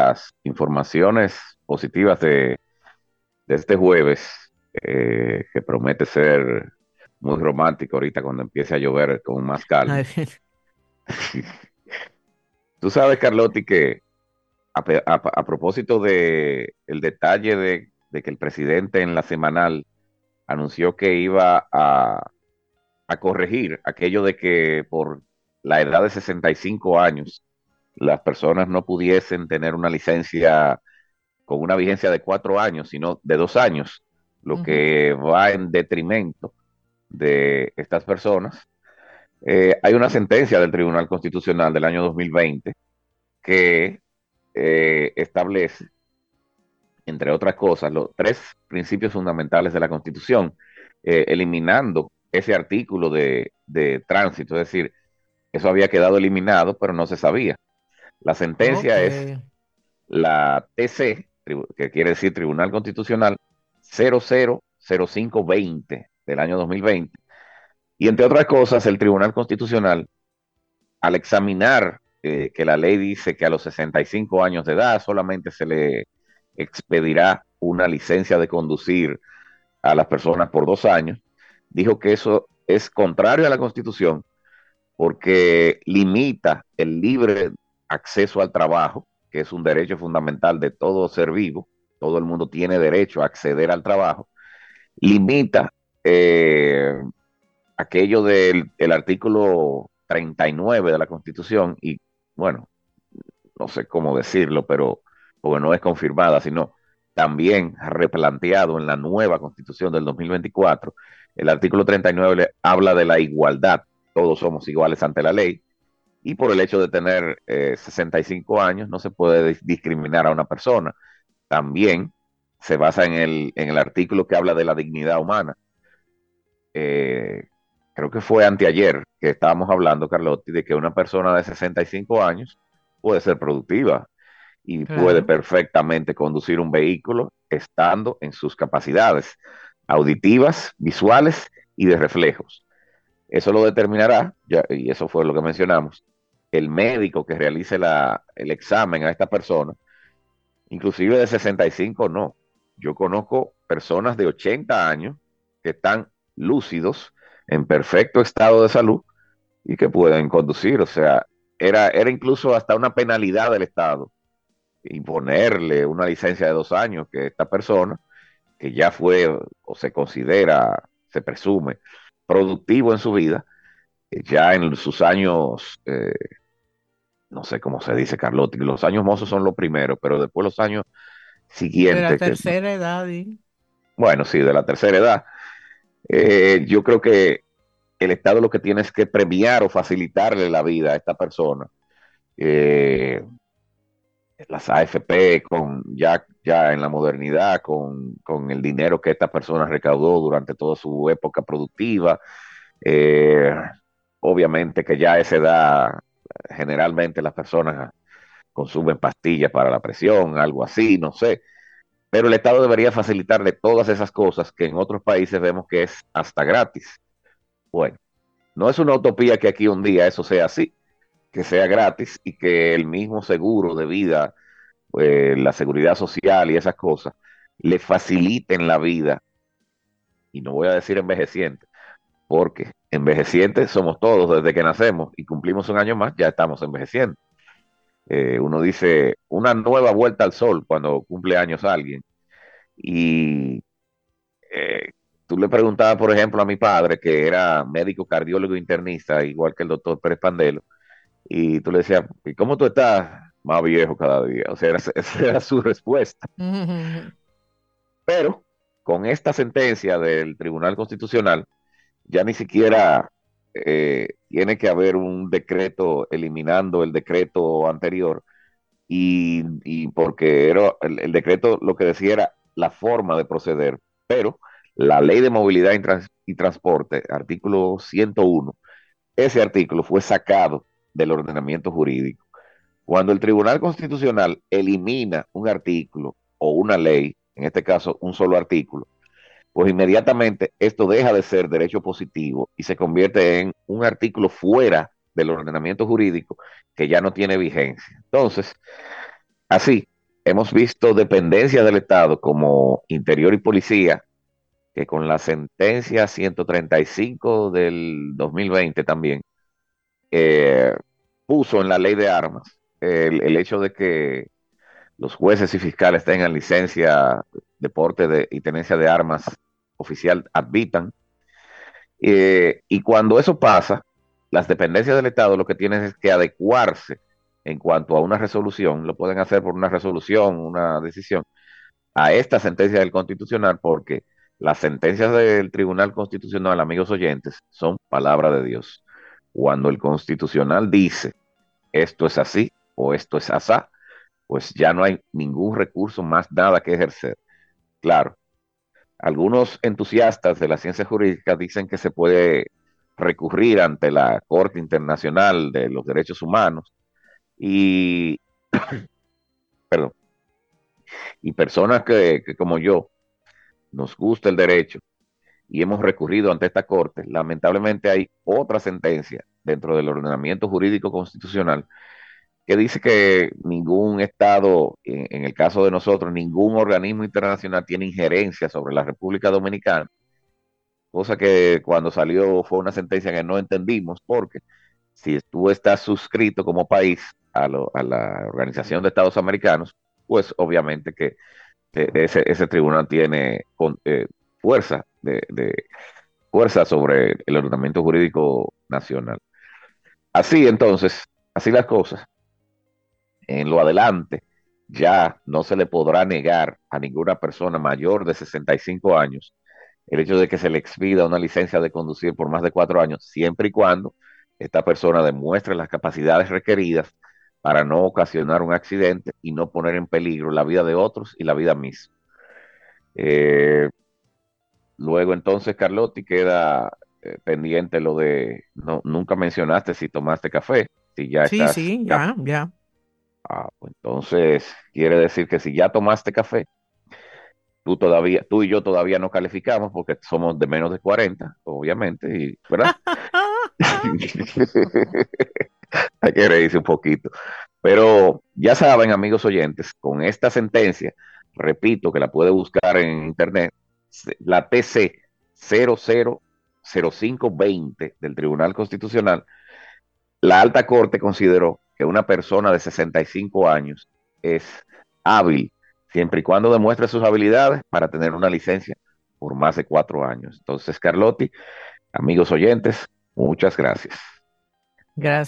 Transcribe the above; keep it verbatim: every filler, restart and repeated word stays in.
las informaciones positivas de, de este jueves, eh, que promete ser muy romántico ahorita cuando empiece a llover con más calma. Ay, Tú sabes, Carlotti, que a, pe- a- a propósito de el detalle de, de que el presidente en la semanal anunció que iba a, a corregir aquello de que por la edad de sesenta y cinco años las personas no pudiesen tener una licencia con una vigencia de cuatro años, sino de dos años, lo ujú. que va en detrimento de estas personas. Eh, hay una sentencia del Tribunal Constitucional del año dos mil veinte que eh, establece, entre otras cosas, los tres principios fundamentales de la Constitución, eh, eliminando ese artículo de, de tránsito, es decir, eso había quedado eliminado, pero no se sabía. La Ok. sentencia es la T C, que quiere decir Tribunal Constitucional cero cero cero cinco veinte del año dos mil veinte. Y entre otras cosas, el Tribunal Constitucional, al examinar eh, que la ley dice que a los sesenta y cinco años de edad solamente se le expedirá una licencia de conducir a las personas por dos años, dijo que eso es contrario a la Constitución porque limita el libre acceso al trabajo, que es un derecho fundamental de todo ser vivo. Todo el mundo tiene derecho a acceder al trabajo. Limita eh, aquello del el artículo treinta y nueve de la Constitución y, bueno, no sé cómo decirlo, pero porque no es confirmada, sino también replanteado en la nueva Constitución del dos mil veinticuatro. El artículo treinta y nueve le habla de la igualdad, todos somos iguales ante la ley, y por el hecho de tener eh, sesenta y cinco años no se puede discriminar a una persona. También se basa en el, en el artículo que habla de la dignidad humana. Eh, Creo que fue anteayer que estábamos hablando, Carlotti, de que una persona de sesenta y cinco años puede ser productiva y puede Claro. perfectamente conducir un vehículo estando en sus capacidades auditivas, visuales y de reflejos. Eso lo determinará, ya, y eso fue lo que mencionamos, el médico que realice la, el examen a esta persona, inclusive de sesenta y cinco no. Yo conozco personas de ochenta años que están lúcidos, en perfecto estado de salud y que pueden conducir. O sea, era, era incluso hasta una penalidad del Estado imponerle una licencia de dos años que esta persona, que ya fue o se considera, se presume, productivo en su vida, ya en sus años, eh, no sé cómo se dice, Carlotti, los años mozos son los primeros, pero después los años De la siguientes, que, tercera edad, y bueno, sí, de la tercera edad, eh, yo creo que el Estado lo que tiene es que premiar o facilitarle la vida a esta persona. Eh, las A F P, con, ya, ya en la modernidad, con, con el dinero que esta persona recaudó durante toda su época productiva, eh, obviamente que ya a esa edad generalmente las personas consumen pastillas para la presión, algo así, no sé. Pero el Estado debería facilitarle todas esas cosas que en otros países vemos que es hasta gratis. Bueno, no es una utopía que aquí un día eso sea así, que sea gratis y que el mismo seguro de vida, eh, la seguridad social y esas cosas, le faciliten la vida. Y no voy a decir envejeciente, porque envejecientes somos todos desde que nacemos y cumplimos un año más, ya estamos envejeciendo. Eh, uno dice una nueva vuelta al sol cuando cumple años alguien. Y eh, tú le preguntabas, por ejemplo, a mi padre, que era médico cardiólogo internista, igual que el doctor Pérez Pandelo, y tú le decías, ¿y cómo tú estás? Más viejo cada día. O sea, era- esa era su respuesta. Pero con esta sentencia del Tribunal Constitucional, ya ni siquiera eh, tiene que haber un decreto eliminando el decreto anterior, y, y porque era, el, el decreto lo que decía era la forma de proceder, pero la ley de movilidad y, trans, y transporte, artículo ciento uno, ese artículo fue sacado del ordenamiento jurídico. Cuando el Tribunal Constitucional elimina un artículo o una ley, en este caso un solo artículo, pues inmediatamente esto deja de ser derecho positivo y se convierte en un artículo fuera del ordenamiento jurídico que ya no tiene vigencia. Entonces, así. hemos visto dependencias del Estado como Interior y Policía, que con la sentencia ciento treinta y cinco del dos mil veinte también, eh, puso en la ley de armas el, el hecho de que los jueces y fiscales tengan licencia de porte de, y tenencia de armas oficial admitan. Eh, y cuando eso pasa, las dependencias del Estado lo que tienen es que adecuarse en cuanto a una resolución, lo pueden hacer por una resolución, una decisión, a esta sentencia del Constitucional, porque las sentencias del Tribunal Constitucional, amigos oyentes, son palabra de Dios. Cuando el Constitucional dice esto es así o esto es asá, pues ya no hay ningún recurso más nada que ejercer. Claro, algunos entusiastas de la ciencia jurídica dicen que se puede recurrir ante la Corte Internacional de los Derechos Humanos y, perdón, y personas que, que como yo nos gusta el derecho y hemos recurrido ante esta Corte, lamentablemente hay otra sentencia dentro del ordenamiento jurídico constitucional que dice que ningún Estado, en, en el caso de nosotros, ningún organismo internacional tiene injerencia sobre la República Dominicana, cosa que cuando salió fue una sentencia que no entendimos, porque si tú estás suscrito como país a, lo, a la Organización de Estados Americanos, pues obviamente que eh, ese, ese tribunal tiene con, eh, fuerza de, de, fuerza sobre el ordenamiento jurídico nacional. Así entonces, así las cosas, en lo adelante ya no se le podrá negar a ninguna persona mayor de sesenta y cinco años el hecho de que se le expida una licencia de conducir por más de cuatro años, siempre y cuando esta persona demuestre las capacidades requeridas para no ocasionar un accidente y no poner en peligro la vida de otros y la vida misma. Eh, Luego entonces, Carlotti, queda eh, pendiente lo de, no, nunca mencionaste si tomaste café, si ya Sí, estás, sí, ya, ya, ya. ah, pues entonces quiere decir que si ya tomaste café, tú todavía, tú y yo todavía no calificamos porque somos de menos de cuarenta, obviamente, y, ¿verdad? Hay que reírse un poquito. Pero ya saben, amigos oyentes, con esta sentencia, repito que la puede buscar en internet, la T C cero cero cero cinco veinte del Tribunal Constitucional, la Alta Corte consideró que una persona de sesenta y cinco años es hábil siempre y cuando demuestre sus habilidades para tener una licencia por más de cuatro años. Entonces, Carlotti, amigos oyentes, muchas gracias. Gracias.